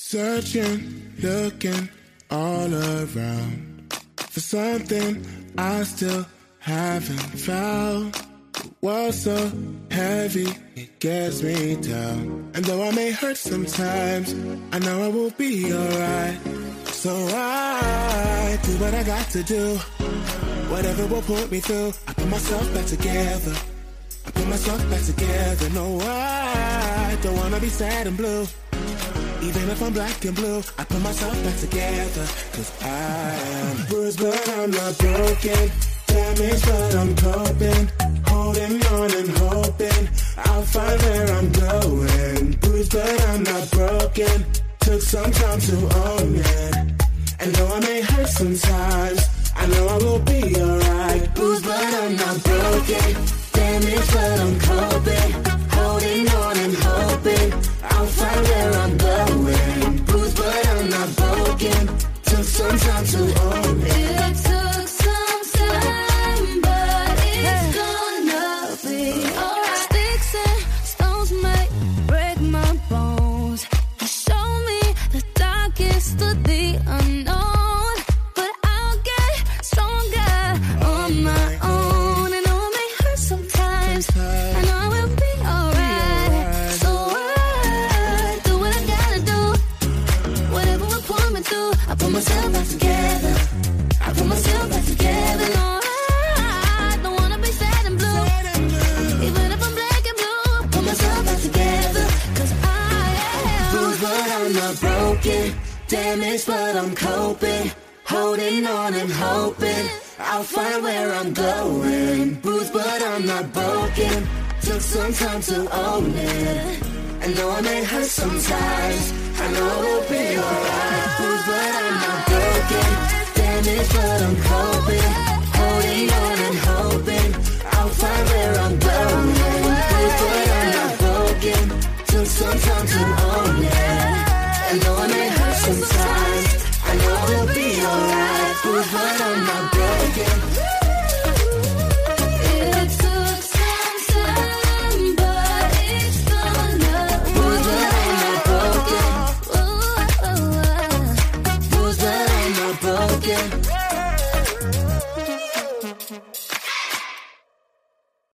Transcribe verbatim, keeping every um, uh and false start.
Searching, looking all around for something I still haven't found. The world's so heavy, it gets me down. And though I may hurt sometimes, I know I will be alright. So I do what I got to do. Whatever will put me through, I put myself back together. I put myself back together. No, I don't wanna be sad and blue. Even if I'm black and blue, I put myself back together. Cause I am bruised, but I'm not broken. Damaged, but I'm coping. Holding on and hoping I'll find where I'm going. Bruised, but I'm not broken. Took some time to own it. And though I may hurt sometimes, I know I will be alright. Bruised, but I'm not broken. Damaged, but I'm coping. Holding on and hoping I'll find where I'm going. Bruised, but I'm not broken. Took some time to own it. It took some time, but it's gonna be alright. Sticks and stones might break my bones. You show me the darkest of the unknown, but I'll get stronger on my own. And though it may hurt sometimes, I know I will be alright. So I do what I gotta do. Whatever will pull me through, I put myself back together. I put myself back together. No, I don't wanna be sad and blue. Even if I'm black and blue, I put myself back together. Cause I am bruised, but I'm not broken. Damaged, but I'm coping. Holding on and hoping I'll find where I'm going. Bruised, but I'm not broken. Took some time to own it. And though I may hurt sometimes, I know I will be alright. Bruised, but I'm not broken. Damaged, but I'm coping.